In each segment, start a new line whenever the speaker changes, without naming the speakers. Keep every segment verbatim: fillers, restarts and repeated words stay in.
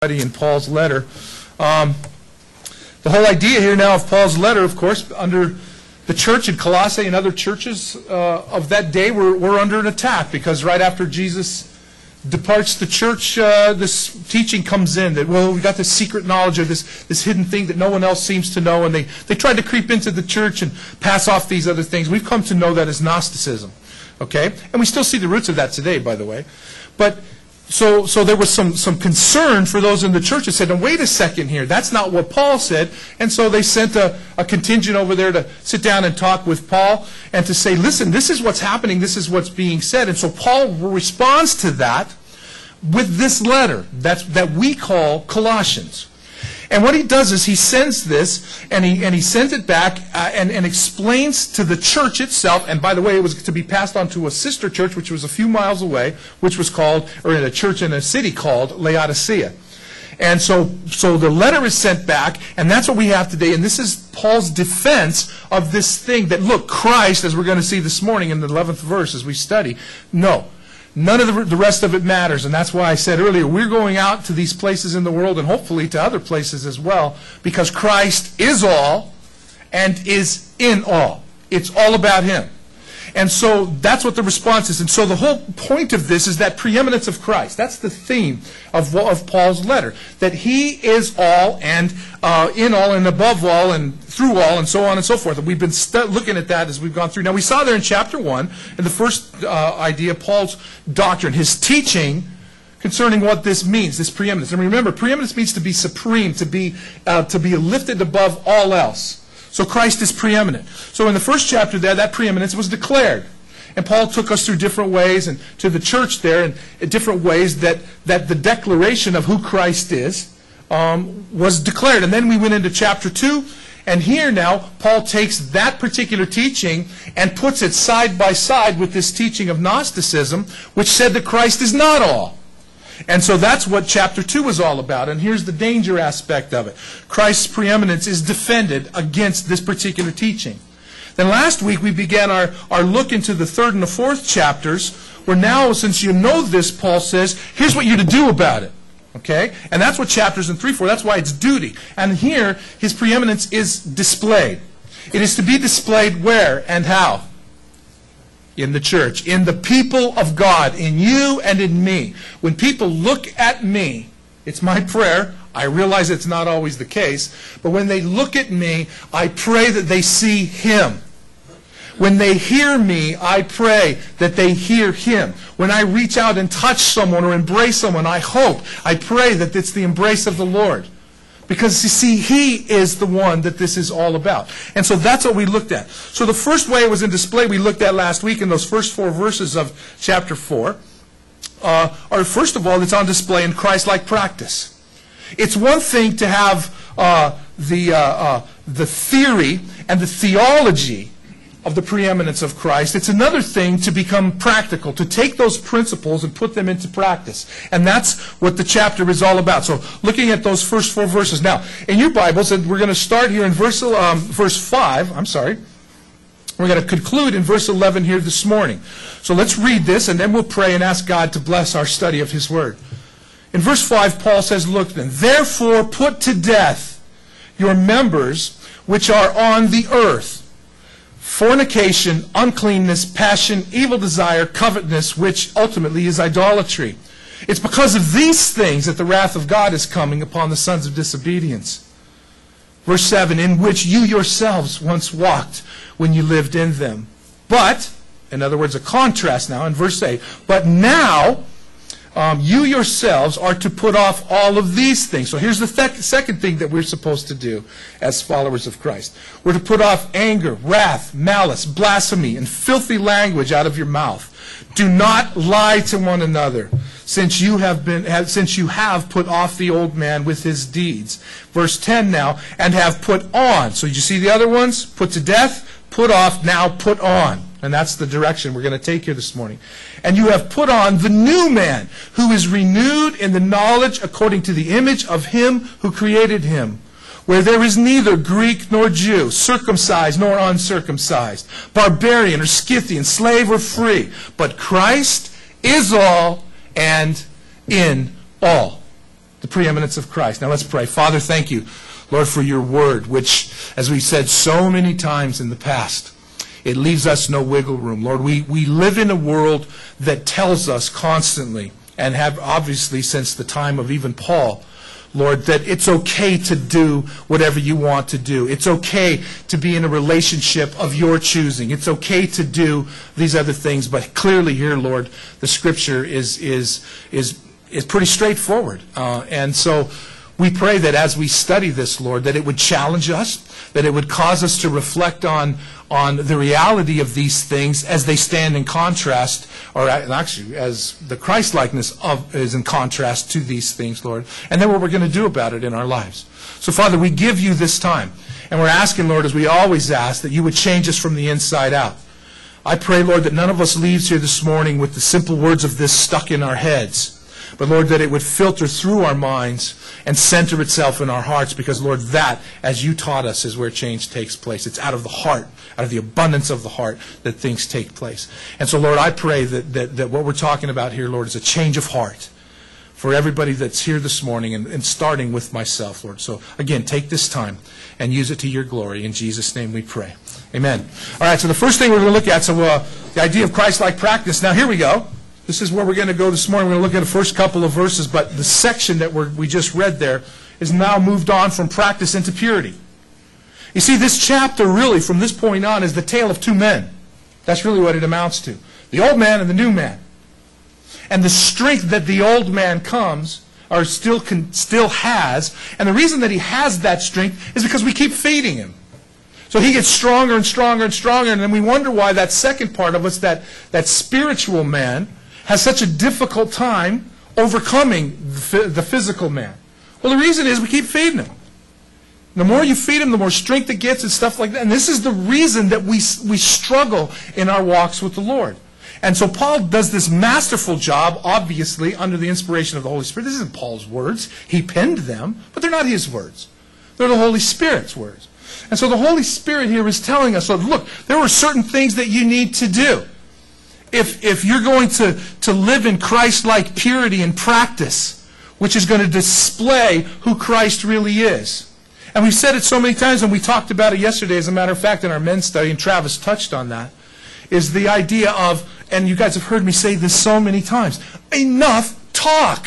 In Paul's letter. Um, the whole idea here now of Paul's letter, of course, under the church in Colossae and other churches uh, of that day were, were under an attack, because right after Jesus departs the church, uh, this teaching comes in that, well, we got this secret knowledge of this, this hidden thing that no one else seems to know, and they, they tried to creep into the church and pass off these other things. We've come to know that as Gnosticism, okay? And we still see the roots of that today, by the way. But So, so there was some, some concern for those in the church that said, "Now wait a second here, that's not what Paul said." And so they sent a, a contingent over there to sit down and talk with Paul and to say, "Listen, this is what's happening, this is what's being said." And so Paul responds to that with this letter that's, that we call Colossians. And what he does is he sends this, and he, and he sends it back uh, and, and explains to the church itself. And by the way, it was to be passed on to a sister church, which was a few miles away, which was called, or in a church in a city called Laodicea. And so, so the letter is sent back, and that's what we have today. And this is Paul's defense of this thing that, look, Christ, as we're going to see this morning in the eleventh verse as we study, no. None of the, the rest of it matters, and that's why I said earlier, we're going out to these places in the world and hopefully to other places as well, because Christ is all and is in all. It's all about Him. And so that's what the response is. And so the whole point of this is that preeminence of Christ. That's the theme of, of Paul's letter, that He is all and uh, in all and above all and through all and so on and so forth. And we've been looking at that as we've gone through. Now we saw there in chapter one, in the first uh, idea, Paul's doctrine, his teaching concerning what this means, this preeminence. And remember, preeminence means to be supreme, to be, uh, to be lifted above all else. So Christ is preeminent. So in the first chapter there, that preeminence was declared. And Paul took us through different ways, and to the church there, and in different ways that, that the declaration of who Christ is um, was declared. And then we went into chapter two, and here now, Paul takes that particular teaching and puts it side by side with this teaching of Gnosticism, which said that Christ is not all. And so that's what chapter two is all about. And here's the danger aspect of it. Christ's preeminence is defended against this particular teaching. Then last week we began our, our look into the third and the fourth chapters, where now, since you know this, Paul says, here's what you're to do about it. Okay? And that's what chapters in three, four, that's why it's duty. And here, his preeminence is displayed. It is to be displayed where and how? In the church, in the people of God, in you and in me. When people look at me, it's my prayer, I realize it's not always the case, but when they look at me, I pray that they see Him. When they hear me, I pray that they hear Him. When I reach out and touch someone or embrace someone, I hope, I pray that it's the embrace of the Lord. Because, you see, He is the one that this is all about. And so that's what we looked at. So the first way it was in display we looked at last week in those first four verses of chapter four, uh, are first of all, it's on display in Christ-like practice. It's one thing to have uh, the, uh, uh, the theory and the theology of the preeminence of Christ. It's another thing to become practical, to take those principles and put them into practice. And that's what the chapter is all about. So looking at those first four verses. Now, in your Bibles, and we're going to start here in verse, um, verse five, I'm sorry. We're going to conclude in verse eleven here this morning. So let's read this, and then we'll pray and ask God to bless our study of His Word. In verse five, Paul says, look then, therefore put to death your members which are on the earth, fornication, uncleanness, passion, evil desire, covetousness, which ultimately is idolatry. It's because of these things that the wrath of God is coming upon the sons of disobedience. Verse seven, in which you yourselves once walked when you lived in them. But, in other words, a contrast now in verse eight, but now um, you yourselves are to put off all of these things. So here's the th- second thing that we're supposed to do as followers of Christ. We're to put off anger, wrath, malice, blasphemy, and filthy language out of your mouth. Do not lie to one another, since you have been, have, since you have put off the old man with his deeds. Verse ten now, and have put on. So you see the other ones? Put to death, put off, now put on. And that's the direction we're going to take here this morning. And you have put on the new man, who is renewed in the knowledge according to the image of Him who created him, where there is neither Greek nor Jew, circumcised nor uncircumcised, barbarian or Scythian, slave or free, but Christ is all and in all. the preeminence of Christ. Now let's pray. Father, thank you, Lord, for your word, which, as we said so many times in the past, it leaves us no wiggle room. Lord, we, we live in a world that tells us constantly, and have obviously since the time of even Paul, Lord, that it's okay to do whatever you want to do. It's okay to be in a relationship of your choosing. It's okay to do these other things. But clearly here, Lord, the Scripture is is is is pretty straightforward. Uh, and so we pray that as we study this, Lord, that it would challenge us, that it would cause us to reflect on on the reality of these things as they stand in contrast, or actually as the Christ-likeness of, is in contrast to these things, Lord, and then what we're going to do about it in our lives. So, Father, we give you this time, and we're asking, Lord, as we always ask, that you would change us from the inside out. I pray, Lord, that none of us leaves here this morning with the simple words of this stuck in our heads, but, Lord, that it would filter through our minds and center itself in our hearts, because, Lord, that, as you taught us, is where change takes place. It's out of the heart, out of the abundance of the heart, that things take place. And so, Lord, I pray that, that, that what we're talking about here, Lord, is a change of heart for everybody that's here this morning, and, and starting with myself, Lord. So, again, take this time and use it to your glory. In Jesus' name we pray. Amen. All right, so the first thing we're going to look at, so uh, the idea of Christ-like practice. Now, here we go. This is where we're going to go this morning. We're going to look at the first couple of verses, but the section that we're, we just read there is now moved on from practice into purity. You see, this chapter really, from this point on, is the tale of two men. That's really what it amounts to. The old man and the new man. And the strength that the old man comes, or still, can, still has, and the reason that he has that strength is because we keep feeding him. So he gets stronger and stronger and stronger, and then we wonder why that second part of us, that, that spiritual man, has such a difficult time overcoming the physical man. Well, the reason is we keep feeding him. The more you feed him, the more strength it gets and stuff like that. And this is the reason that we, we struggle in our walks with the Lord. And so Paul does this masterful job, obviously, under the inspiration of the Holy Spirit. This isn't Paul's words. He penned them, but they're not his words. They're the Holy Spirit's words. And so the Holy Spirit here is telling us, so look, there are certain things that you need to do. If, if you're going to, to live in Christ-like purity and practice, which is going to display who Christ really is. And we've said it so many times, and we talked about it yesterday, as a matter of fact, in our men's study, and Travis touched on that, is the idea of, and you guys have heard me say this so many times, enough talk.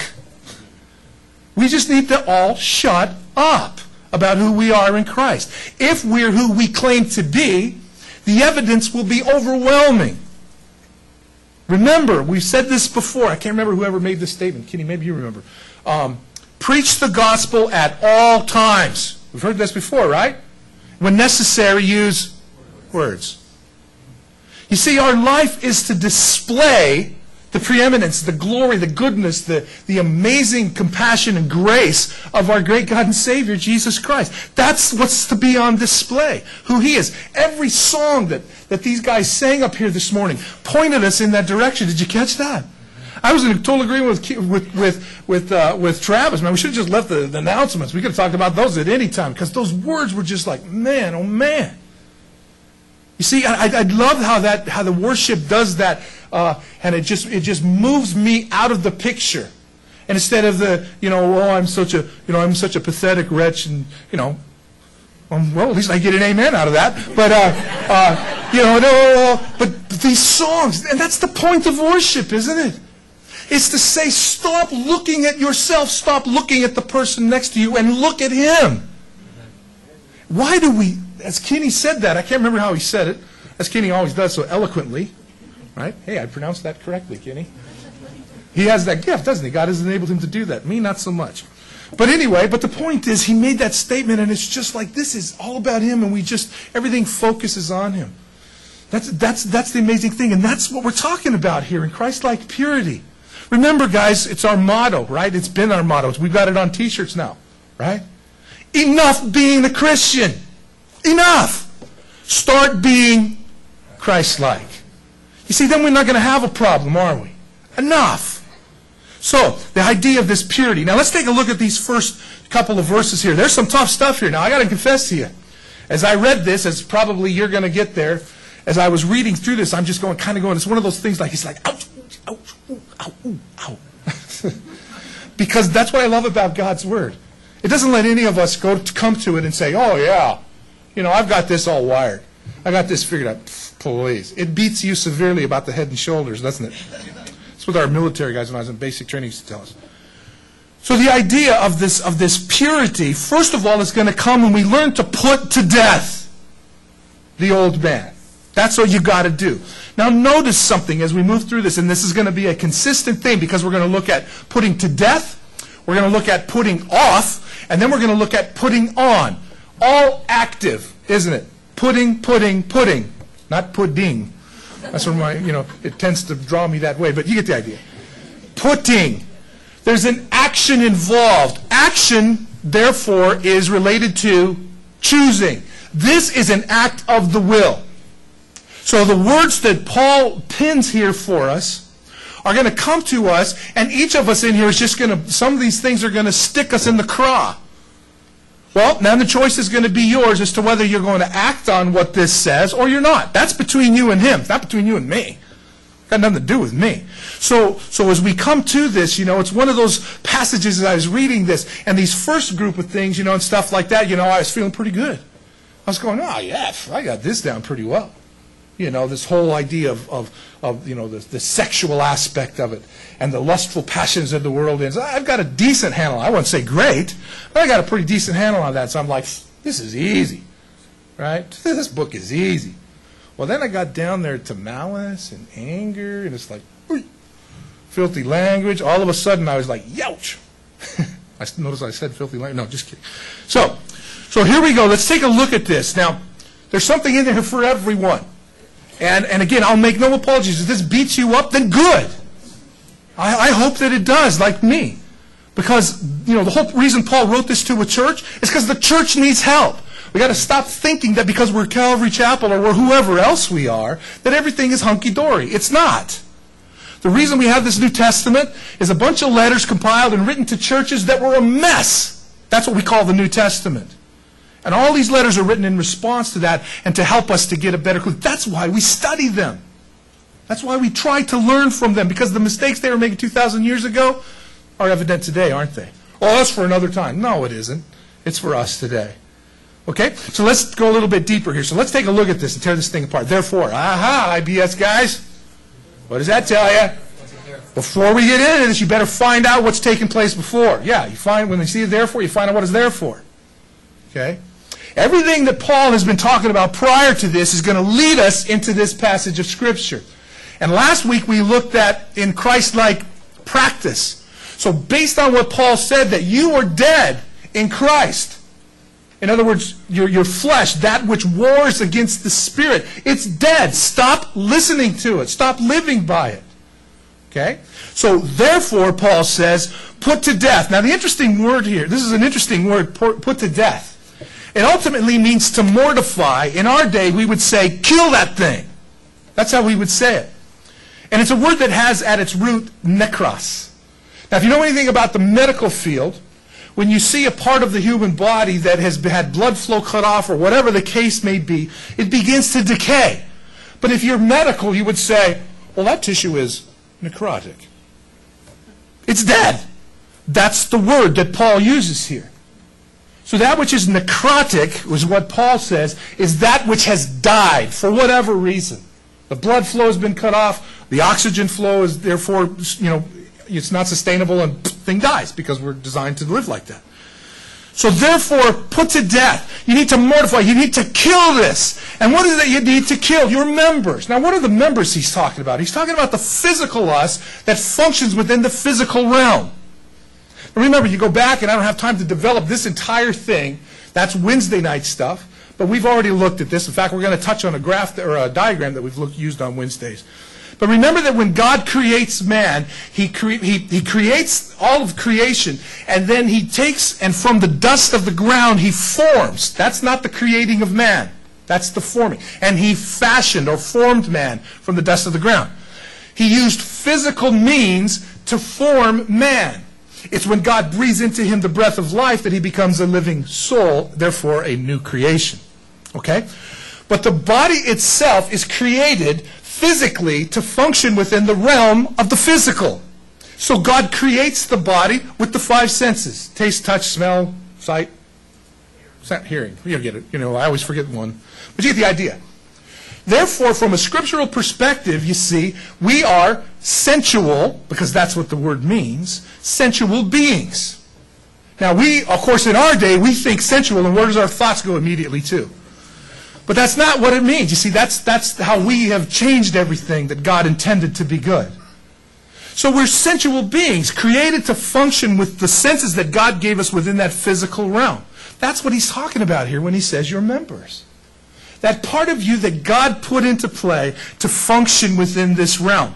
We just need to all shut up about who we are in Christ. If we're who we claim to be, the evidence will be overwhelming. Remember, we've said this before. I can't remember whoever made this statement. Kenny, maybe you remember. Um, preach the gospel at all times. We've heard this before, right? When necessary, use words. You see, our life is to display the preeminence, the glory, the goodness, the, the amazing compassion and grace of our great God and Savior, Jesus Christ. That's what's to be on display, who He is. Every song that, that these guys sang up here this morning pointed us in that direction. Did you catch that? I was in total agreement with with with with, uh, with Travis. Man, we should have just left the, the announcements. We could have talked about those at any time, because those words were just like, man, oh man. You see, I, I love how that how the worship does that, uh, and it just it just moves me out of the picture, and instead of the you know oh I'm such a you know I'm such a pathetic wretch, and you know um, well at least I get an amen out of that, but uh, uh, you know no but these songs, and that's the point of worship, isn't it? It's to say, stop looking at yourself, stop looking at the person next to you, and look at Him. Why do we? As Kenny said that, I can't remember how he said it, as Kenny always does so eloquently, right? Hey, I pronounced that correctly, Kenny. He has that gift, doesn't he? God has enabled him to do that. Me, not so much. But anyway, but the point is, he made that statement, and it's just like, this is all about Him, and we just, everything focuses on Him. That's, that's, that's the amazing thing, and that's what we're talking about here in Christ-like purity. Remember, guys, it's our motto, right? It's been our motto. We've got it on T-shirts now, right? Enough being a Christian. Enough. Start being Christ-like. You see, then we're not going to have a problem, are we? Enough. So, the idea of this purity. Now, let's take a look at these first couple of verses here. There's some tough stuff here. Now, I got to confess to you, as I read this, as probably you're going to get there, as I was reading through this, I'm just going, kind of going, it's one of those things like, it's like, ouch, ouch, ooh, ow, ooh, ow. Because that's what I love about God's Word. It doesn't let any of us go to come to it and say, oh, yeah, you know, I've got this all wired. I got this figured out. Pfft, please. It beats you severely about the head and shoulders, doesn't it? That's what our military guys when I was in basic training used to tell us. So the idea of this, of this purity, first of all, is going to come when we learn to put to death the old man. That's what you got to do. Now notice something as we move through this, and this is going to be a consistent thing because we're going to look at putting to death, we're going to look at putting off, and then we're going to look at putting on. All active, isn't it? Putting, putting, putting. Not pudding. That's where my, you know, it tends to draw me that way, but you get the idea. Putting. There's an action involved. Action, therefore, is related to choosing. This is an act of the will. So the words that Paul pins here for us are going to come to us, and each of us in here is just going to, some of these things are going to stick us in the craw. Well, now the choice is going to be yours as to whether you're going to act on what this says or you're not. That's between you and him. It's not between you and me. Got nothing to do with me. So, so as we come to this, you know, it's one of those passages that I was reading this, and these first group of things, you know, and stuff like that, you know, I was feeling pretty good. I was going, oh, yeah, I got this down pretty well. You know, this whole idea of, of, of you know, the, the sexual aspect of it and the lustful passions of the world. And so I've got a decent handle. I wouldn't say great, but I got a pretty decent handle on that. So I'm like, this is easy, right? This book is easy. Well, then I got down there to malice and anger, and it's like, filthy language. All of a sudden, I was like, youch. I notice I said filthy language. No, just kidding. So, so here we go. Let's take a look at this. Now, there's something in there for everyone. And, and again, I'll make no apologies. If this beats you up, then good. I, I hope that it does, like me. Because, you know, the whole reason Paul wrote this to a church is because the church needs help. We've got to stop thinking that because we're Calvary Chapel or we're whoever else we are, that everything is hunky-dory. It's not. The reason we have this New Testament is a bunch of letters compiled and written to churches that were a mess. That's what we call the New Testament. And all these letters are written in response to that and to help us to get a better clue. That's why we study them. That's why we try to learn from them, because the mistakes they were making two thousand years ago are evident today, aren't they? Oh, that's for another time. No, it isn't. It's for us today. Okay? So let's go a little bit deeper here. So let's take a look at this and tear this thing apart. Therefore, aha, I B S guys. What does that tell you? Before we get into this, you better find out what's taken place before. Yeah, you find, when you see it therefore, you find out what it's there for. Okay? Everything that Paul has been talking about prior to this is going to lead us into this passage of Scripture. And last week we looked at in Christ-like practice. So based on what Paul said, that you are dead in Christ. In other words, your, your flesh, that which wars against the Spirit, it's dead. Stop listening to it. Stop living by it. Okay? So therefore, Paul says, put to death. Now the interesting word here, this is an interesting word, put to death. It ultimately means to mortify. In our day, we would say, kill that thing. That's how we would say it. And it's a word that has at its root nekros. Now, if you know anything about the medical field, when you see a part of the human body that has had blood flow cut off or whatever the case may be, it begins to decay. But if you're medical, you would say, well, that tissue is necrotic. It's dead. That's the word that Paul uses here. So that which is necrotic, was what Paul says, is that which has died for whatever reason. The blood flow has been cut off. The oxygen flow is therefore, you know, it's not sustainable, and the thing dies because we're designed to live like that. So therefore, put to death. You need to mortify. You need to kill this. And what is it you need to kill? Your members. Now, what are the members he's talking about? He's talking about the physical us that functions within the physical realm. Now, remember, you go back, and I don't have time to develop this entire thing. That's Wednesday night stuff. But we've already looked at this. In fact, we're going to touch on a graph or a diagram that we've looked, used on Wednesdays. But remember that when God creates man, he, cre he, he creates all of creation, and then he takes, and from the dust of the ground, he forms. That's not the creating of man. That's the forming. And he fashioned or formed man from the dust of the ground. He used physical means to form man. It's when God breathes into him the breath of life that he becomes a living soul, therefore a new creation. Okay? But the body itself is created physically to function within the realm of the physical. So God creates the body with the five senses: taste, touch, smell, sight, hearing. You get it. You know, I always forget one. But you get the idea. Therefore, from a scriptural perspective, you see, we are sensual, because that's what the word means, sensual beings. Now, we, of course, in our day, we think sensual, and where does our thoughts go immediately to? But that's not what it means. You see, that's, that's how we have changed everything that God intended to be good. So we're sensual beings, created to function with the senses that God gave us within that physical realm. That's what he's talking about here when he says you're members. That part of you that God put into play to function within this realm.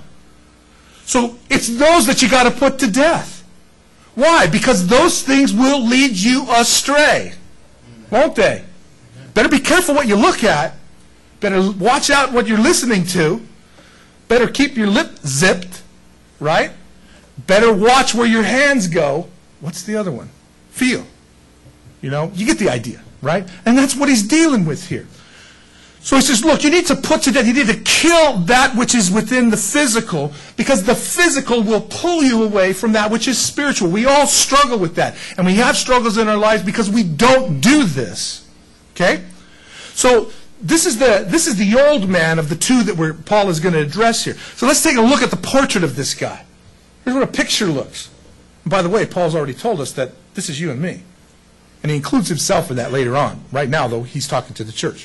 So it's those that you got to put to death. Why? Because those things will lead you astray. Won't they? Better be careful what you look at. Better watch out what you're listening to. Better keep your lip zipped. Right? Better watch where your hands go. What's the other one? Feel. You know, you get the idea, right? And that's what he's dealing with here. So he says, look, you need to put to death, you need to kill that which is within the physical, because the physical will pull you away from that which is spiritual. We all struggle with that. And we have struggles in our lives because we don't do this. Okay? So this is the this is the old man of the two that we're, Paul is going to address here. So let's take a look at the portrait of this guy. Here's what a picture looks. And by the way, Paul's already told us that this is you and me. And he includes himself in that later on. Right now, though, he's talking to the church.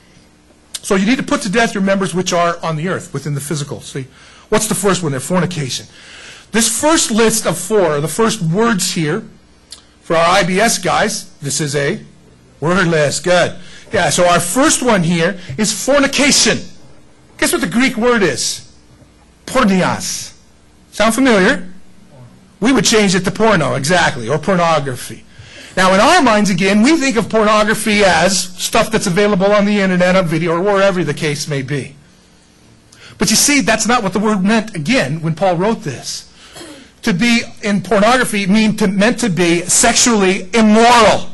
So you need to put to death your members which are on the earth, within the physical. See, what's the first one there? Fornication. This first list of four, the first words here, for our I B S guys, this is a word list. Good. Yeah, so our first one here is fornication. Guess what the Greek word is? Pornios. Sound familiar? We would change it to porno, exactly, or pornography. Now, in our minds, again, we think of pornography as stuff that's available on the internet, on video, or wherever the case may be. But you see, that's not what the word meant, again, when Paul wrote this. To be in pornography mean to, meant to be sexually immoral.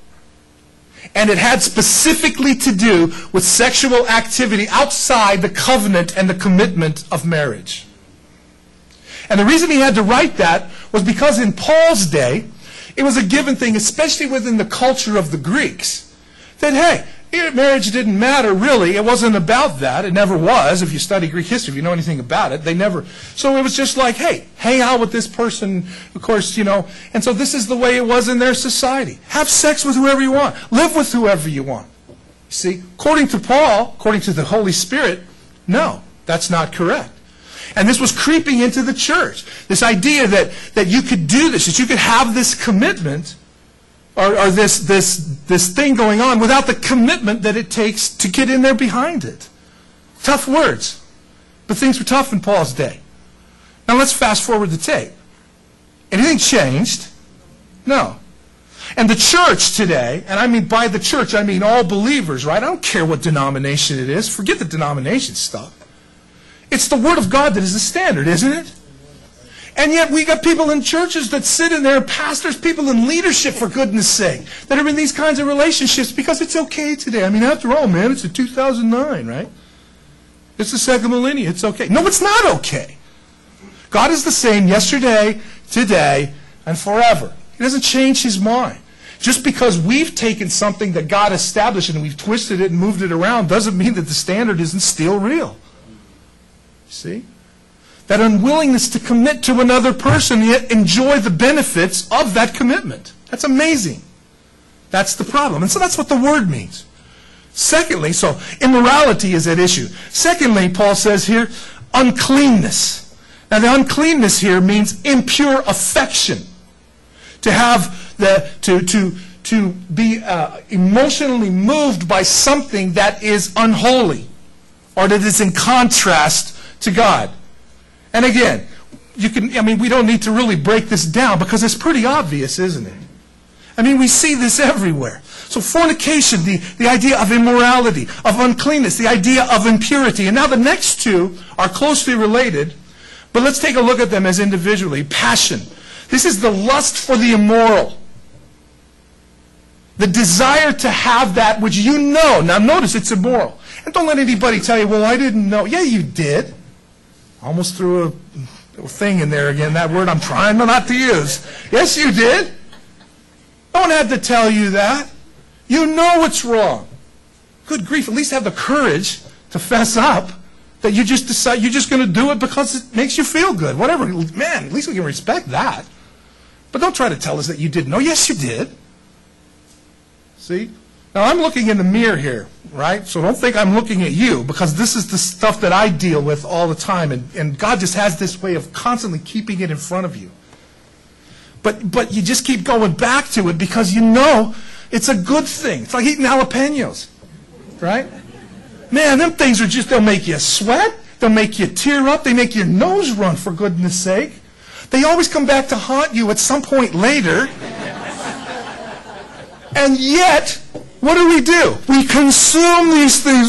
And it had specifically to do with sexual activity outside the covenant and the commitment of marriage. And the reason he had to write that was because in Paul's day, it was a given thing, especially within the culture of the Greeks, that, hey, marriage didn't matter, really. It wasn't about that. It never was. If you study Greek history, if you know anything about it, they never. So it was just like, hey, hang out with this person, of course, you know. And so this is the way it was in their society. Have sex with whoever you want. Live with whoever you want. See, according to Paul, according to the Holy Spirit, no, that's not correct. And this was creeping into the church. This idea that, that you could do this, that you could have this commitment, or, or this, this, this thing going on without the commitment that it takes to get in there behind it. Tough words. But things were tough in Paul's day. Now let's fast forward the tape. Anything changed? No. And the church today, and I mean by the church, I mean all believers, right? I don't care what denomination it is. Forget the denomination stuff. It's the Word of God that is the standard, isn't it? And yet we got people in churches that sit in there, pastors, people in leadership, for goodness sake, that are in these kinds of relationships because it's okay today. I mean, after all, man, it's a two thousand nine, right? It's the second millennium. It's okay. No, it's not okay. God is the same yesterday, today, and forever. He doesn't change his mind. Just because we've taken something that God established and we've twisted it and moved it around doesn't mean that the standard isn't still real. See? That unwillingness to commit to another person, yet enjoy the benefits of that commitment. That's amazing. That's the problem. And so that's what the word means. Secondly, so immorality is at issue. Secondly, Paul says here, uncleanness. Now the uncleanness here means impure affection. To have the, to, to, to be uh, emotionally moved by something that is unholy, or that is in contrast to God. And again, you can, I mean, we don't need to really break this down because it's pretty obvious, isn't it? I mean, we see this everywhere. So fornication, the, the idea of immorality, of uncleanness, the idea of impurity. And now the next two are closely related, but let's take a look at them as individually. Passion. This is the lust for the immoral. The desire to have that which you know. Now notice it's immoral. And don't let anybody tell you, well, I didn't know. Yeah, you did. Almost threw a little thing in there again, that word I'm trying not to use. Yes, you did. No one had to tell you that. You know what's wrong. Good grief, at least have the courage to fess up that you just decide you're just going to do it because it makes you feel good. Whatever. Man, at least we can respect that. But don't try to tell us that you didn't know. Yes, you did. See? Now, I'm looking in the mirror here, right? So don't think I'm looking at you, because this is the stuff that I deal with all the time. And, and God just has this way of constantly keeping it in front of you. But, but you just keep going back to it because you know it's a good thing. It's like eating jalapenos, right? Man, them things are just, they'll make you sweat. They'll make you tear up. They make your nose run, for goodness sake. They always come back to haunt you at some point later. And yet, what do we do? We consume these things.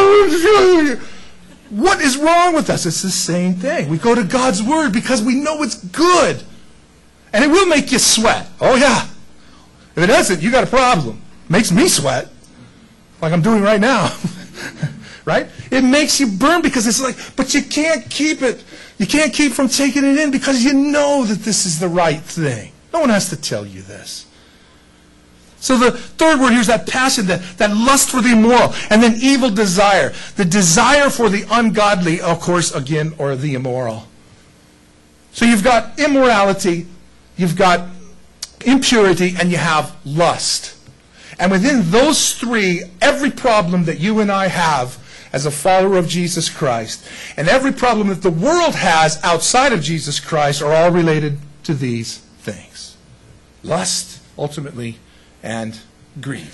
What is wrong with us? It's the same thing. We go to God's Word because we know it's good. And it will make you sweat. Oh, yeah. If it doesn't, you got a problem. It makes me sweat, like I'm doing right now. Right? It makes you burn because it's like, but you can't keep it. You can't keep from taking it in because you know that this is the right thing. No one has to tell you this. So the third word here is that passion, that, that lust for the immoral, and then evil desire. The desire for the ungodly, of course, again, or the immoral. So you've got immorality, you've got impurity, and you have lust. And within those three, every problem that you and I have as a follower of Jesus Christ, and every problem that the world has outside of Jesus Christ, are all related to these things. Lust, ultimately, and greed.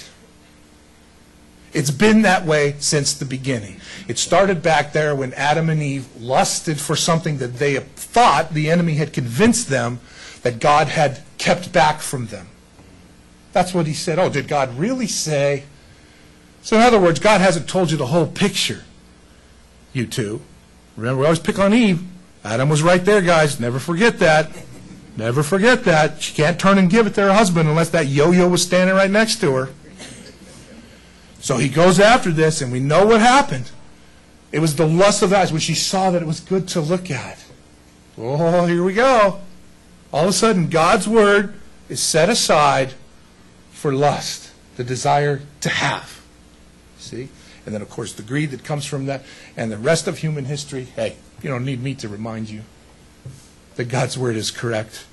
It's been that way since the beginning. It started back there when Adam and Eve lusted for something that they thought the enemy had convinced them that God had kept back from them. That's what he said. Oh, did God really say? So in other words, God hasn't told you the whole picture, you two. Remember, we always pick on Eve. Adam was right there, guys. Never forget that. Never forget that. She can't turn and give it to her husband unless that yo-yo was standing right next to her. So he goes after this, and we know what happened. It was the lust of the eyes when she saw that it was good to look at. Oh, here we go. All of a sudden, God's word is set aside for lust, the desire to have. See? And then, of course, the greed that comes from that, and the rest of human history. Hey, you don't need me to remind you that God's word is correct.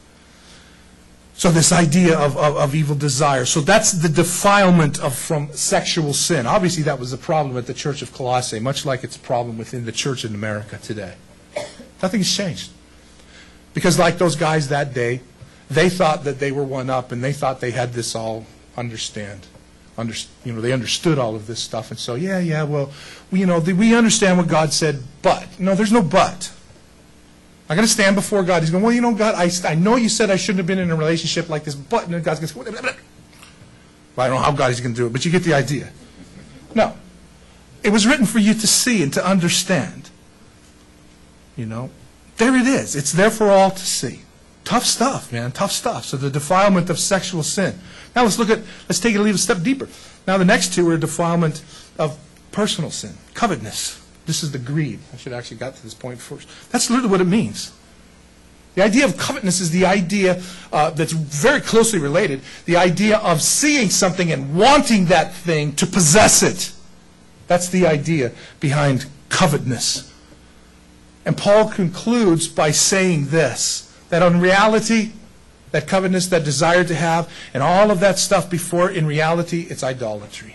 So this idea of, of, of evil desire. So that's the defilement of from sexual sin. Obviously, that was a problem at the Church of Colossae, much like it's a problem within the church in America today. Nothing's changed. Because like those guys that day, they thought that they were one up, and they thought they had this all understand. Under, you know, they understood all of this stuff. And so, yeah, yeah, well, we, you know, the, we understand what God said, but. No, there's no but. I'm going to stand before God. He's going, well, you know, God, I, I know you said I shouldn't have been in a relationship like this, but, and God's going to say, well, I don't know how God is going to do it, but you get the idea. No. It was written for you to see and to understand. You know, there it is. It's there for all to see. Tough stuff, man, tough stuff. So the defilement of sexual sin. Now let's look at, let's take it a little step deeper. Now the next two are defilement of personal sin, covetousness. This is the greed. I should have actually got to this point first. That's literally what it means. The idea of covetousness is the idea uh, that's very closely related. The idea of seeing something and wanting that thing to possess it. That's the idea behind covetousness. And Paul concludes by saying this, that in reality, that covetousness, that desire to have, and all of that stuff before, in reality, it's idolatry.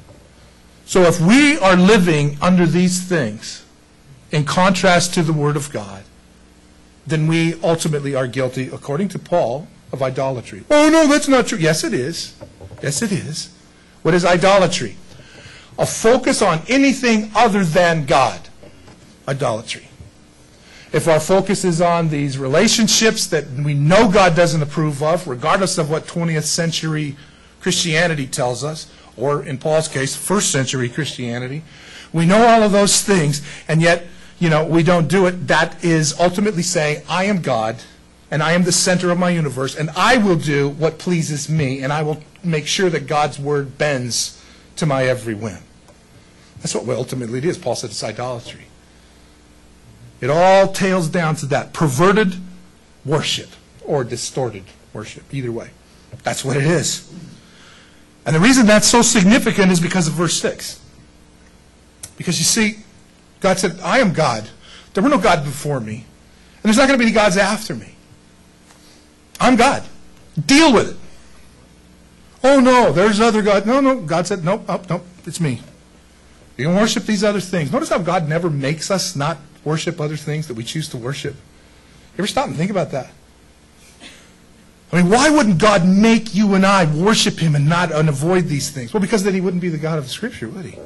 So if we are living under these things, in contrast to the Word of God, then we ultimately are guilty, according to Paul, of idolatry. Oh, no, that's not true. Yes, it is. Yes, it is. What is idolatry? A focus on anything other than God. Idolatry. If our focus is on these relationships that we know God doesn't approve of, regardless of what twentieth century Christianity tells us, or in Paul's case, first century Christianity, we know all of those things, and yet, you know, we don't do it. That is ultimately saying, I am God, and I am the center of my universe, and I will do what pleases me, and I will make sure that God's word bends to my every whim. That's what ultimately it is. Paul said it's idolatry. It all tails down to that perverted worship or distorted worship, either way. That's what it is. And the reason that's so significant is because of verse six. Because you see, God said, I am God. There were no gods before me. And there's not going to be any gods after me. I'm God. Deal with it. Oh no, there's other gods. No, no. God said, nope, nope, nope, it's me. You can worship these other things. Notice how God never makes us not worship other things that we choose to worship. You ever stop and think about that? I mean, why wouldn't God make you and I worship Him and not and avoid these things? Well, because then He wouldn't be the God of the Scripture, would He?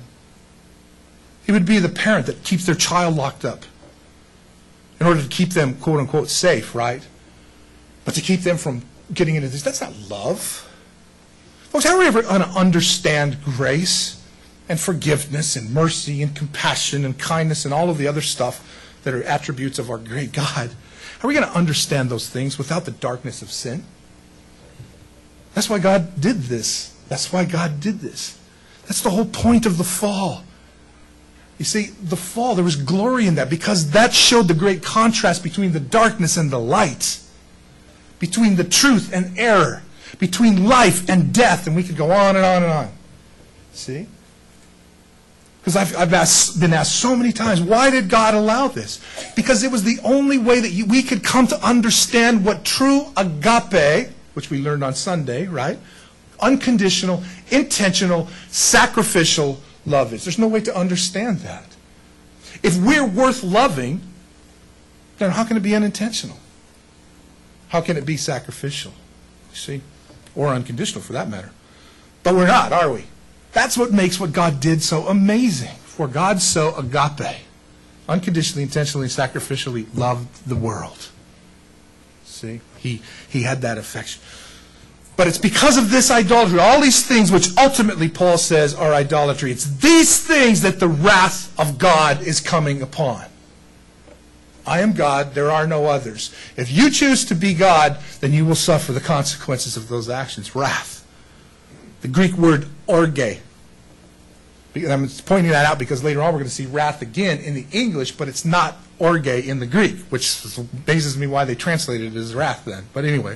He would be the parent that keeps their child locked up in order to keep them, quote unquote, safe, right? But to keep them from getting into this, that's not love. Folks, how are we ever going to understand grace and forgiveness and mercy and compassion and kindness and all of the other stuff that are attributes of our great God? How are we going to understand those things without the darkness of sin? That's why God did this. That's why God did this. That's the whole point of the fall. You see, the fall, there was glory in that because that showed the great contrast between the darkness and the light, between the truth and error, between life and death, and we could go on and on and on. See? Because I've, I've asked, been asked so many times, why did God allow this? Because it was the only way that you, we could come to understand what true agape, which we learned on Sunday, right? Unconditional, intentional, sacrificial love is. There's no way to understand that. If we're worth loving, then how can it be unintentional? How can it be sacrificial? You see? Or unconditional for that matter. But we're not, are we? That's what makes what God did so amazing. For God so agape, unconditionally, intentionally, and sacrificially loved the world. See? He, he had that affection. But it's because of this idolatry, all these things which ultimately Paul says are idolatry. It's these things that the wrath of God is coming upon. I am God, there are no others. If you choose to be God, then you will suffer the consequences of those actions. Wrath. The Greek word orge. I'm pointing that out because later on we're going to see wrath again in the English, but it's not orge in the Greek, which amazes me why they translated it as wrath then. But anyway.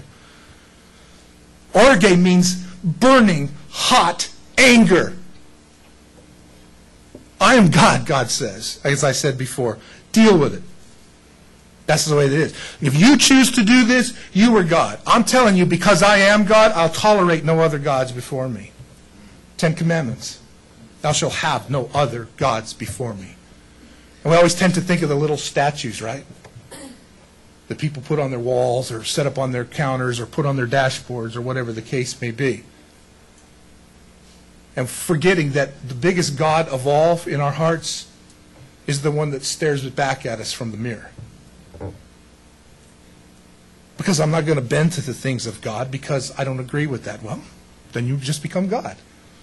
Orge means burning, hot anger. I am God, God says, as I said before. Deal with it. That's the way it is. If you choose to do this, you are God. I'm telling you, because I am God, I'll tolerate no other gods before me. Ten Commandments. Thou shalt have no other gods before me. And we always tend to think of the little statues, right? That people put on their walls or set up on their counters or put on their dashboards or whatever the case may be. And forgetting that the biggest God of all in our hearts is the one that stares back at us from the mirror. Because I'm not going to bend to the things of God because I don't agree with that. Well, then you just become God.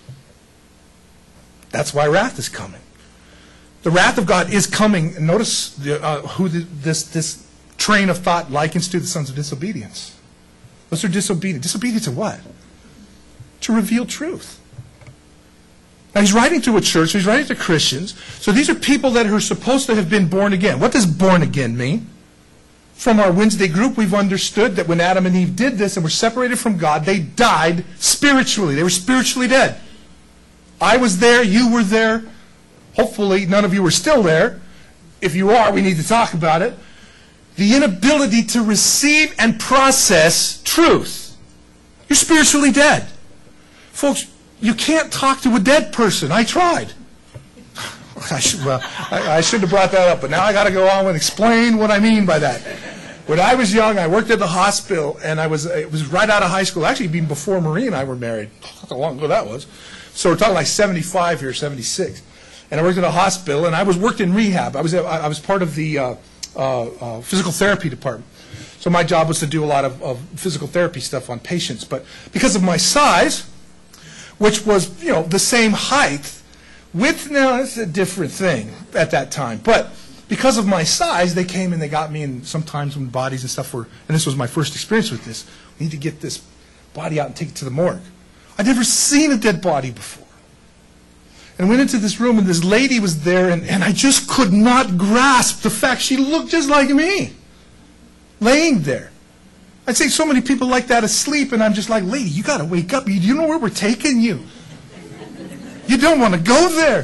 That's why wrath is coming. The wrath of God is coming. And notice the, uh, who the, this this train of thought likens to the sons of disobedience. Those are disobedient. Disobedient to what? To reveal truth. Now he's writing to a church. He's writing to Christians. So these are people that are supposed to have been born again. What does born again mean? From our Wednesday group, we've understood that when Adam and Eve did this and were separated from God, they died spiritually. They were spiritually dead. I was there. You were there. Hopefully, none of you are still there. If you are, we need to talk about it. The inability to receive and process truth. You're spiritually dead. Folks, you can't talk to a dead person. I tried. I, should, well, I, I shouldn't have brought that up, but now I got to go on and explain what I mean by that. When I was young, I worked at the hospital, and I was it was right out of high school. Actually, even before Marie and I were married. Look how long ago that was. So we're talking like seventy-five here, seventy-six. And I worked at a hospital, and I was worked in rehab. I was I was part of the uh, uh, uh, physical therapy department. So my job was to do a lot of, of physical therapy stuff on patients. But because of my size, which was you know the same height. Width now is a different thing at that time. But because of my size, they came and they got me, and sometimes when bodies and stuff were, and this was my first experience with this, we need to get this body out and take it to the morgue. I'd never seen a dead body before. and went into this room, and this lady was there, and, and I just could not grasp the fact she looked just like me, laying there. I'd say so many people like that asleep, and I'm just like, lady, you got to wake up. Do you know where we're taking you? You don't want to go there.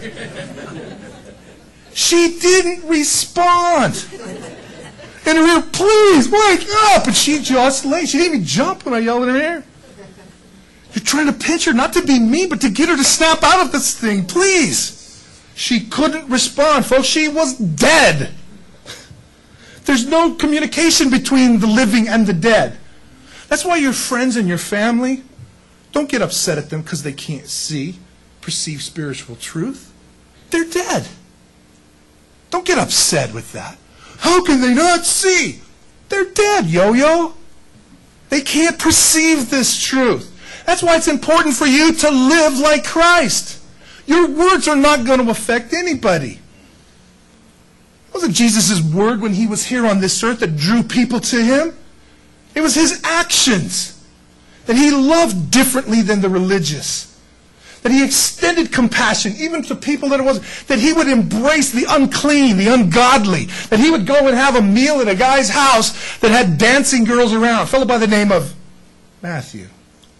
She didn't respond. And her ear, please, wake up. And she just lay. She didn't even jump when I yelled in her ear. You're trying to pinch her, not to be mean, but to get her to snap out of this thing. Please. She couldn't respond, folks. She was dead. There's no communication between the living and the dead. That's why your friends and your family, don't get upset at them because they can't see, perceive spiritual truth. They're dead. Don't get upset with that. How can they not see? They're dead, yo-yo. They can't perceive this truth. That's why it's important for you to live like Christ. Your words are not going to affect anybody. It wasn't Jesus' word when he was here on this earth that drew people to him. It was his actions. That he loved differently than the religious. That he extended compassion even to people that it wasn't. That he would embrace the unclean, the ungodly. That he would go and have a meal at a guy's house that had dancing girls around. A fellow by the name of Matthew.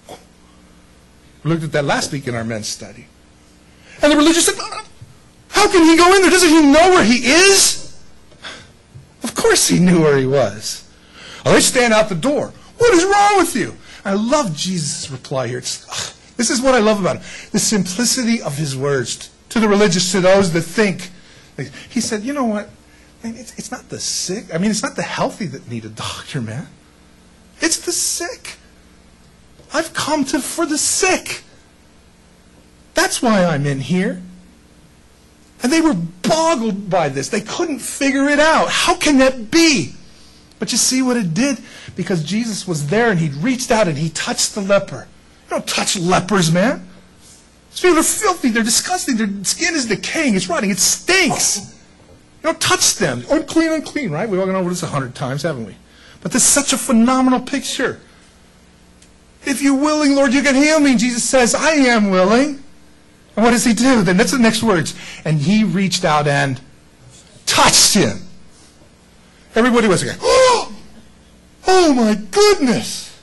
We looked at that last week in our men's study. And the religious said, how can he go in there? Doesn't he know where he is? Of course he knew where he was. Oh, they stand out the door. What is wrong with you? I love Jesus' reply here. It's, ugh, this is what I love about him. The simplicity of his words to the religious, to those that think. He said, you know what? It's, it's not the sick. I mean, it's not the healthy that need a doctor, man. It's the sick. I've come to for the sick. That's why I'm in here. And they were boggled by this. They couldn't figure it out. How can that be? But you see what it did? Because Jesus was there and he reached out and he touched the leper. You don't touch lepers, man. These people are filthy. They're disgusting. Their skin is decaying. It's rotting. It stinks. You don't touch them. Unclean, unclean, right? We've all gone over this a hundred times, haven't we? But this is such a phenomenal picture. If you're willing, Lord, you can heal me. Jesus says, I am willing. And what does he do? Then that's the next words. And he reached out and touched him. Everybody was going, oh, oh my goodness.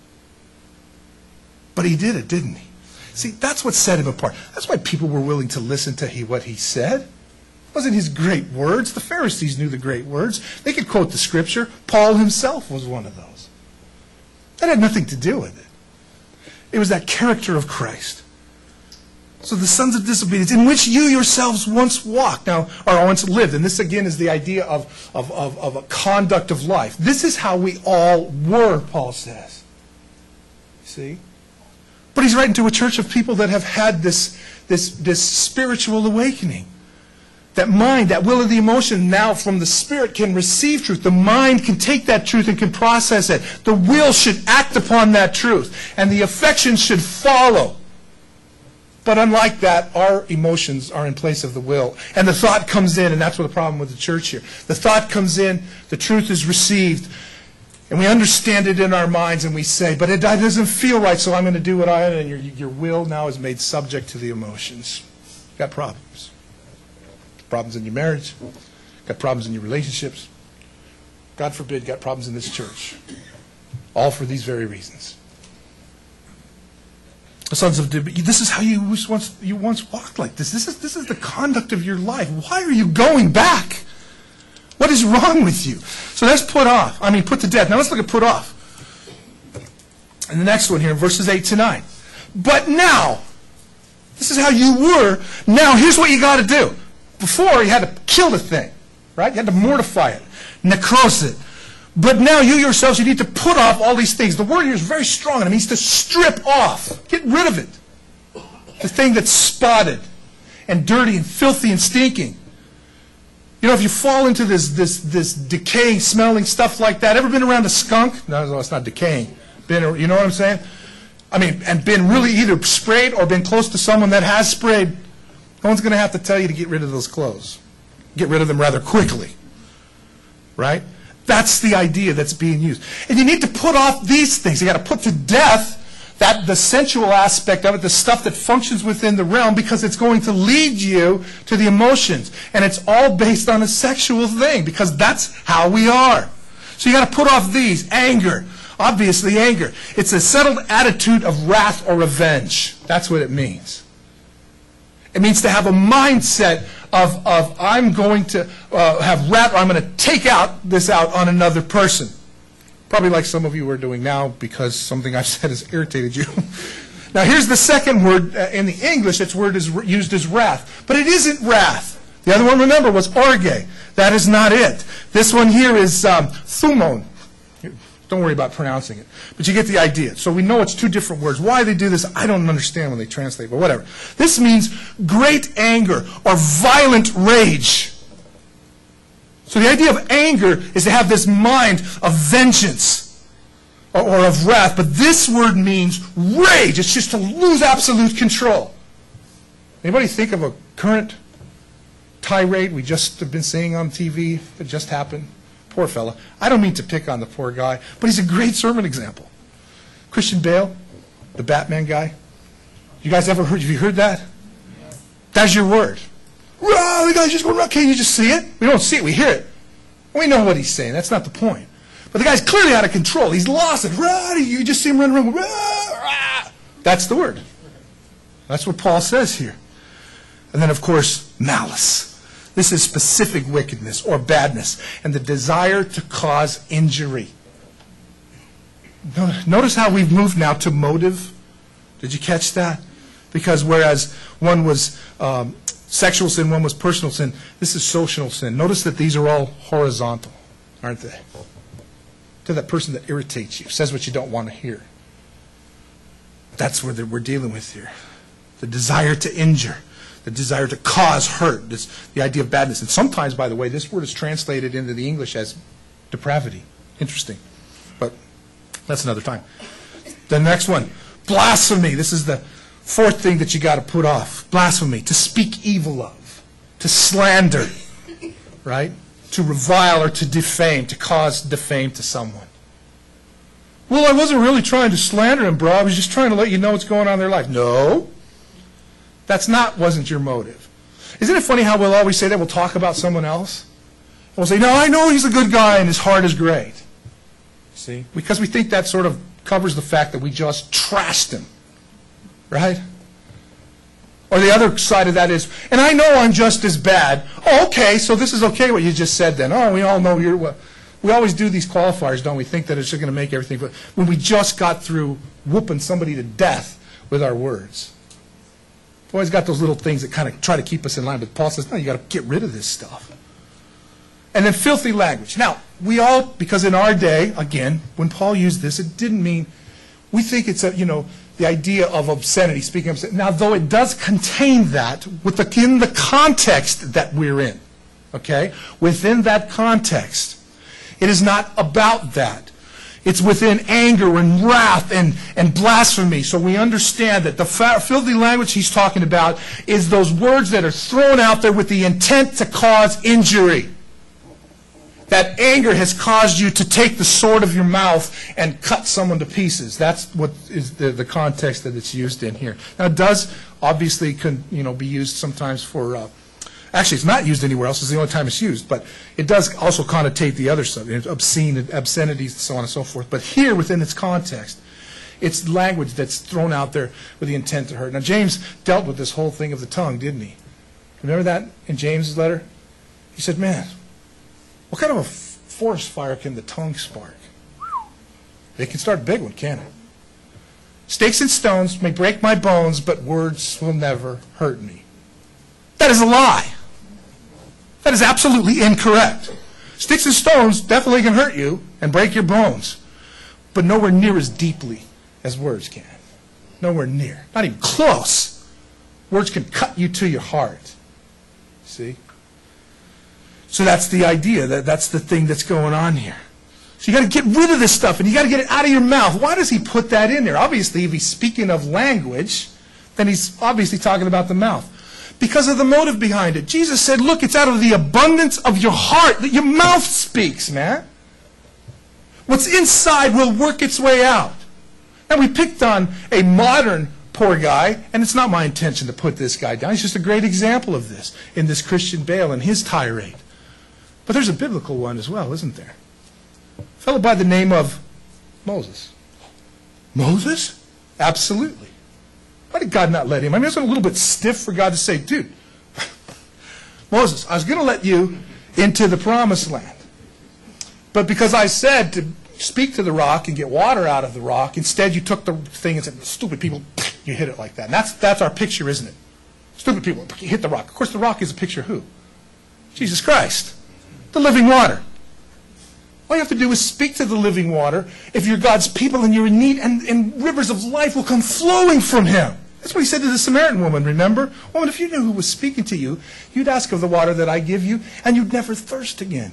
But he did it, didn't he? See, that's what set him apart. That's why people were willing to listen to he, what he said. It wasn't his great words. The Pharisees knew the great words. They could quote the scripture. Paul himself was one of those. That had nothing to do with it. It was that character of Christ. So the sons of disobedience, in which you yourselves once walked, now, or once lived. And this, again, is the idea of, of, of, of a conduct of life. This is how we all were, Paul says. See? But he's writing to a church of people that have had this, this, this spiritual awakening. That mind, that will of the emotion now from the Spirit can receive truth. The mind can take that truth and can process it. The will should act upon that truth. And the affections should follow. But unlike that, our emotions are in place of the will. And the thought comes in, and that's what the problem with the church here. The thought comes in, the truth is received, and we understand it in our minds, and we say, but it doesn't feel right, so I'm going to do what I am, and your, your will now is made subject to the emotions. You've got problems. Problems in your marriage. Got problems in your relationships. God forbid, got problems in this church. All for these very reasons. Sons of this is how you once you once walked like this. This is this is the conduct of your life. Why are you going back? What is wrong with you? So that's put off. I mean, put to death. Now let's look at put off. And the next one here, in verses eight to nine. But now, this is how you were. Now here's what you got to do. Before you had to kill the thing, right? You had to mortify it, necrose it. But now you yourselves, you need to put off all these things. The word here is very strong, and it means to strip off. Get rid of it. The thing that's spotted and dirty and filthy and stinking. You know, if you fall into this, this, this decaying, smelling stuff like that, ever been around a skunk? No, no, it's not decaying. Been, you know what I'm saying? I mean, and been really either sprayed or been close to someone that has sprayed, no one's going to have to tell you to get rid of those clothes. Get rid of them rather quickly. Right? That's the idea that's being used. And you need to put off these things. You got to put to death that the sensual aspect of it, the stuff that functions within the realm, because it's going to lead you to the emotions. And it's all based on a sexual thing, because that's how we are. So you got to put off these. Anger. Obviously, anger. It's a settled attitude of wrath or revenge. That's what it means. It means to have a mindset of, of I'm going to uh, have wrath, or I'm going to take out this out on another person. Probably like some of you are doing now, because something I've said has irritated you. Now here's the second word uh, in the English. Its word is used as wrath. But it isn't wrath. The other one, remember, was orge. That is not it. This one here is um, thumon. Don't worry about pronouncing it. But you get the idea. So we know it's two different words. Why they do this, I don't understand when they translate, but whatever. This means great anger or violent rage. So the idea of anger is to have this mind of vengeance or, or of wrath. But this word means rage. It's just to lose absolute control. Anybody think of a current tirade we just have been seeing on T V that just happened? Poor fella. I don't mean to pick on the poor guy, but he's a great sermon example. Christian Bale, the Batman guy. You guys ever heard, have you heard that? That's your word. Whoa, the guy's just going around. Can't you just see it? We don't see it, we hear it. We know what he's saying. That's not the point. But the guy's clearly out of control. He's lost it. You just see him running around. That's the word. That's what Paul says here. And then, of course, malice. This is specific wickedness or badness and the desire to cause injury. Notice how we've moved now to motive. Did you catch that? Because whereas one was um, sexual sin, one was personal sin, this is social sin. Notice that these are all horizontal, aren't they? To that person that irritates you, says what you don't want to hear. That's what we're dealing with here. The desire to injure. The desire to cause hurt, this, the idea of badness. And sometimes, by the way, this word is translated into the English as depravity. Interesting. But that's another time. The next one, blasphemy. This is the fourth thing that you got to put off. Blasphemy, to speak evil of, to slander, right? To revile or to defame, to cause defame to someone. Well, I wasn't really trying to slander him, bro. I was just trying to let you know what's going on in their life. No. That's not, wasn't your motive. Isn't it funny how we'll always say that? We'll talk about someone else. And we'll say, no, I know he's a good guy and his heart is great. See? Because we think that sort of covers the fact that we just trashed him. Right? Or the other side of that is, and I know I'm just as bad. Oh, okay, so this is okay what you just said then. Oh, we all know you're, well, we always do these qualifiers, don't we? Think that it's going to make everything. But when we just got through whooping somebody to death with our words. We've always got those little things that kind of try to keep us in line. But Paul says, no, you got to get rid of this stuff. And then filthy language. Now, we all, because in our day, again, when Paul used this, it didn't mean, we think it's, a, you know, the idea of obscenity, speaking of obscenity. Now, though it does contain that within the context that we're in, okay? Within that context, it is not about that. It's within anger and wrath and, and blasphemy. So we understand that the filthy language he's talking about is those words that are thrown out there with the intent to cause injury. That anger has caused you to take the sword of your mouth and cut someone to pieces. That's what is the, the context that it's used in here. Now it does obviously can, you know, be used sometimes for... Uh, Actually, it's not used anywhere else. It's the only time it's used. But it does also connotate the other stuff, obscene, obscenities, and so on and so forth. But here, within its context, it's language that's thrown out there with the intent to hurt. Now, James dealt with this whole thing of the tongue, didn't he? Remember that in James's letter? He said, man, what kind of a forest fire can the tongue spark? It can start a big one, can't it? Sticks and stones may break my bones, but words will never hurt me. That is a lie. That is absolutely incorrect. Sticks and stones definitely can hurt you and break your bones, but nowhere near as deeply as words can. Nowhere near. Not even close. Words can cut you to your heart. See? So that's the idea. That, that's the thing that's going on here. So you got to get rid of this stuff, and you got to get it out of your mouth. Why does he put that in there? Obviously, if he's speaking of language, then he's obviously talking about the mouth. Because of the motive behind it. Jesus said, look, it's out of the abundance of your heart that your mouth speaks, man. What's inside will work its way out. And we picked on a modern poor guy, and it's not my intention to put this guy down. He's just a great example of this in this Christian Bale and his tirade. But there's a biblical one as well, isn't there? A fellow by the name of Moses. Moses? Absolutely. Why did God not let him? I mean, it's a little bit stiff for God to say, dude, Moses, I was going to let you into the promised land. But because I said to speak to the rock and get water out of the rock, instead you took the thing and said, stupid people, you hit it like that. And that's, that's our picture, isn't it? Stupid people, you hit the rock. Of course, the rock is a picture of who? Jesus Christ, the living water. All you have to do is speak to the living water. If you're God's people and you're in need, and, and rivers of life will come flowing from him. That's what he said to the Samaritan woman, remember? Woman, if you knew who was speaking to you, you'd ask of the water that I give you, and you'd never thirst again.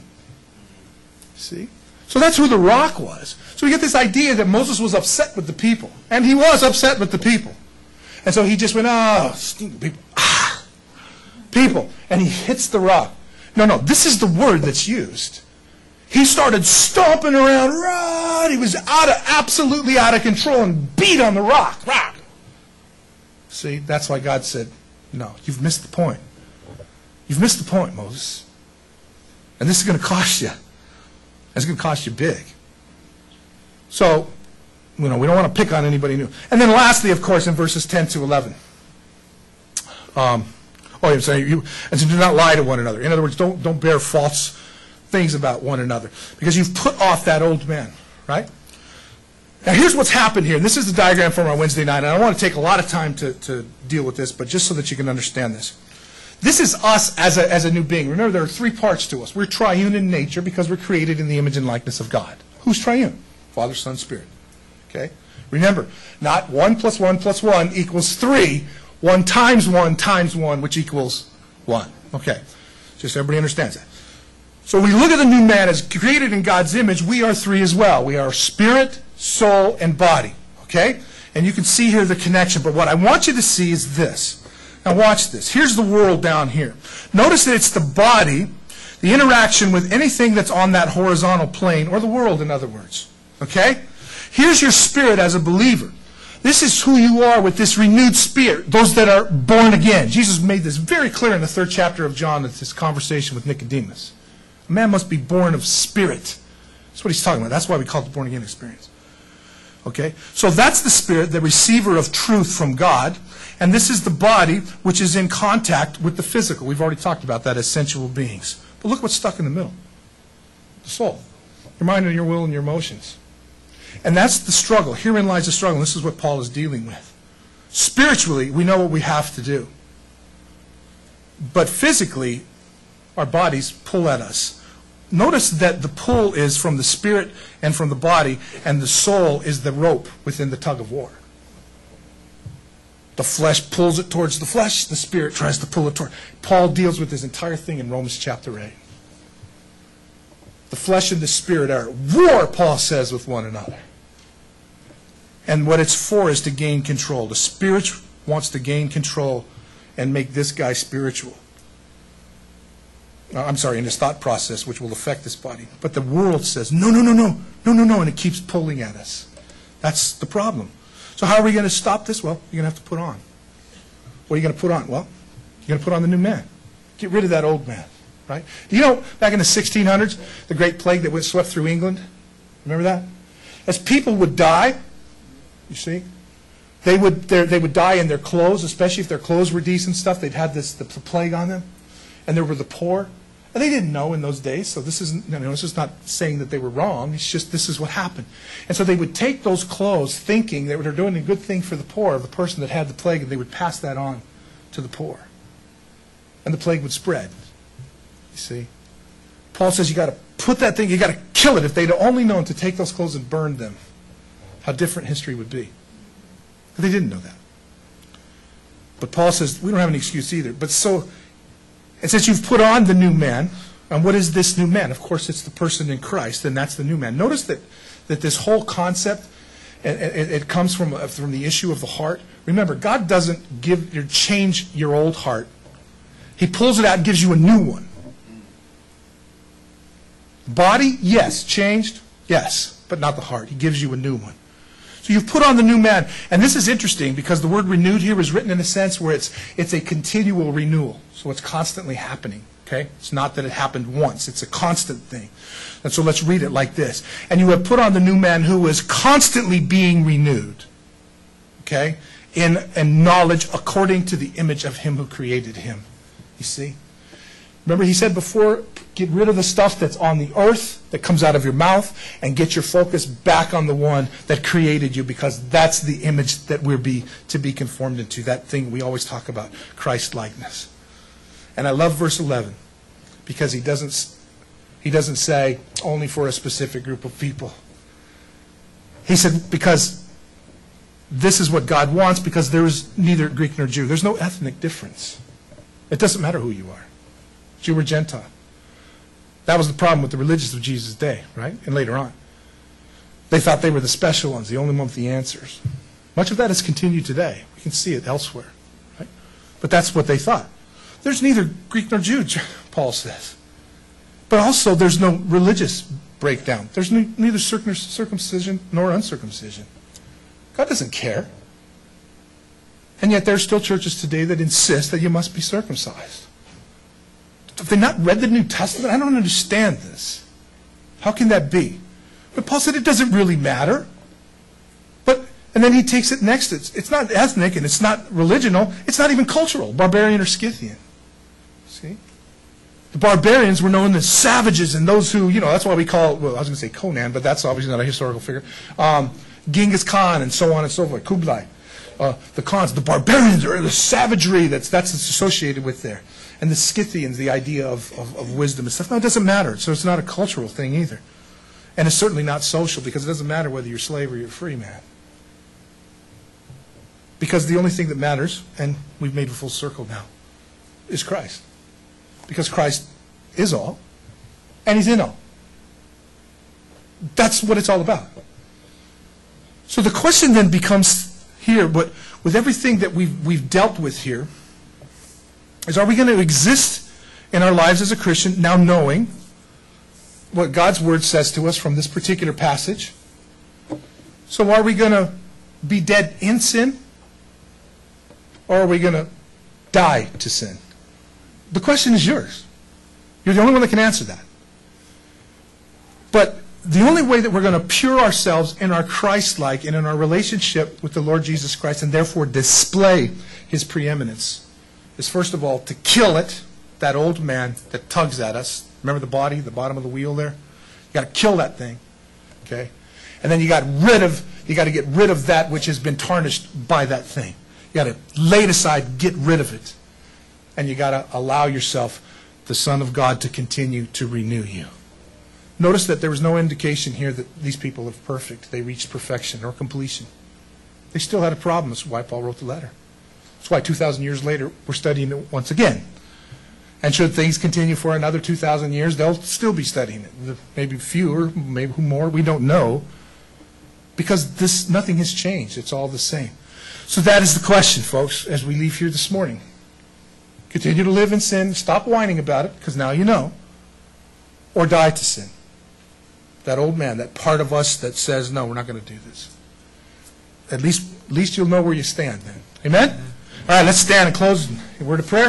See? So that's who the rock was. So we get this idea that Moses was upset with the people. And he was upset with the people. And so he just went, oh, stupid people. Ah, people. And he hits the rock. No, no, this is the word that's used. He started stomping around. Right? He was out of, absolutely out of control and beat on the rock. Rock. See, that's why God said, no, you've missed the point. You've missed the point, Moses. And this is going to cost you. It's going to cost you big. So, you know, we don't want to pick on anybody new. And then lastly, of course, in verses ten to eleven. Um, oh, I'm saying, you, and so do not lie to one another. In other words, don't, don't bear false things about one another. Because you've put off that old man, right? Now, here's what's happened here. And this is the diagram from our Wednesday night. And I don't want to take a lot of time to, to deal with this, but just so that you can understand this. This is us as a, as a new being. Remember, there are three parts to us. We're triune in nature because we're created in the image and likeness of God. Who's triune? Father, Son, Spirit. Okay? Remember, not one plus one plus one equals three. One times one times one, which equals one. Okay. Just so everybody understands that. So we look at the new man as created in God's image. We are three as well. We are spirit, soul, and body. Okay? And you can see here the connection. But what I want you to see is this. Now watch this. Here's the world down here. Notice that it's the body, the interaction with anything that's on that horizontal plane, or the world, in other words. Okay? Here's your spirit as a believer. This is who you are with this renewed spirit, those that are born again. Jesus made this very clear in the third chapter of John, it's this conversation with Nicodemus. A man must be born of spirit. That's what he's talking about. That's why we call it the born again experience. Okay? So that's the spirit, the receiver of truth from God. And this is the body, which is in contact with the physical. We've already talked about that as sensual beings. But look what's stuck in the middle. The soul. Your mind and your will and your emotions. And that's the struggle. Herein lies the struggle. This is what Paul is dealing with. Spiritually, we know what we have to do. But physically, our bodies pull at us. Notice that the pull is from the spirit and from the body, and the soul is the rope within the tug of war. The flesh pulls it towards the flesh. The spirit tries to pull it toward. Paul deals with this entire thing in Romans chapter eight. The flesh and the spirit are at war, Paul says, with one another. And what it's for is to gain control. The spirit wants to gain control and make this guy spiritual. I'm sorry, in his thought process, which will affect this body. But the world says, no, no, no, no, no, no, no, and it keeps pulling at us. That's the problem. So how are we going to stop this? Well, you're going to have to put on. What are you going to put on? Well, you're going to put on the new man. Get rid of that old man, right? Do you know, back in the sixteen hundreds, the Great Plague that went swept through England? Remember that? As people would die, you see, they would they would die in their clothes, especially if their clothes were decent stuff. They'd had this the plague on them. And there were the poor. And they didn't know in those days, so this isn't, you know, this is not saying that they were wrong. It's just this is what happened. And so they would take those clothes thinking that they're doing a good thing for the poor, of the person that had the plague, and they would pass that on to the poor. And the plague would spread. You see? Paul says you got to put that thing, you got to kill it. If they'd only known to take those clothes and burn them, how different history would be. But they didn't know that. But Paul says we don't have any excuse either. But so... And since you've put on the new man, and what is this new man? Of course, it's the person in Christ, and that's the new man. Notice that, that this whole concept, it, it, it comes from, from the issue of the heart. Remember, God doesn't give or change your old heart. He pulls it out and gives you a new one. Body, yes. Changed, yes. But not the heart. He gives you a new one. So you've put on the new man. And this is interesting because the word renewed here is written in a sense where it's, it's a continual renewal. So it's constantly happening. Okay? It's not that it happened once. It's a constant thing. And so let's read it like this. And you have put on the new man who is constantly being renewed. Okay? In, in knowledge according to the image of him who created him. You see? Remember he said before, get rid of the stuff that's on the earth, that comes out of your mouth, and get your focus back on the one that created you, because that's the image that we're be, to be conformed into, that thing we always talk about, Christ-likeness. And I love verse eleven, because he doesn't, he doesn't say only for a specific group of people. He said because this is what God wants, because there is neither Greek nor Jew. There's no ethnic difference. It doesn't matter who you are, Jew or Gentile. That was the problem with the religious of Jesus' day, right? And later on. They thought they were the special ones, the only one with the answers. Much of that has continued today. We can see it elsewhere, right? But that's what they thought. There's neither Greek nor Jew, Paul says. But also there's no religious breakdown. There's neither circumcision nor uncircumcision. God doesn't care. And yet there are still churches today that insist that you must be circumcised. Have they not read the New Testament? I don't understand this. How can that be? But Paul said it doesn't really matter. But and then he takes it next. It's, it's not ethnic and it's not religional. It's not even cultural, barbarian or Scythian. See? The barbarians were known as savages, and those who, you know, that's why we call, well, I was going to say Conan, but that's obviously not a historical figure. Um, Genghis Khan and so on and so forth, Kublai. Uh, the Khans, the barbarians, or the savagery that's, that's associated with there. And the Scythians, the idea of, of, of wisdom and stuff. No, it doesn't matter. So it's not a cultural thing either. And it's certainly not social, because it doesn't matter whether you're a slave or you're a free man. Because the only thing that matters, and we've made a full circle now, is Christ. Because Christ is all, and he's in all. That's what it's all about. So the question then becomes here, but with everything that we've, we've dealt with here, is are we going to exist in our lives as a Christian now knowing what God's Word says to us from this particular passage? So are we going to be dead in sin? Or are we going to die to sin? The question is yours. You're the only one that can answer that. But the only way that we're going to pure ourselves in our Christ-like and in our relationship with the Lord Jesus Christ, and therefore display his preeminence, is first of all to kill it, that old man that tugs at us. Remember the body, the bottom of the wheel there? You got to kill that thing. Okay? And then you got rid of, you got to get rid of that which has been tarnished by that thing. You got to lay it aside, get rid of it. And you got to allow yourself, the Son of God, to continue to renew you. Notice that there was no indication here that these people are perfect. They reached perfection or completion. They still had a problem. That's why Paul wrote the letter. That's why two thousand years later we're studying it once again. And should things continue for another two thousand years, they'll still be studying it. Maybe fewer, maybe more, we don't know. Because this, nothing has changed. It's all the same. So that is the question, folks, as we leave here this morning. Continue to live in sin, stop whining about it, because now you know, or die to sin. That old man, that part of us that says, no, we're not going to do this. At least, at least you'll know where you stand then. Amen? All right, let's stand and close. A word of prayer.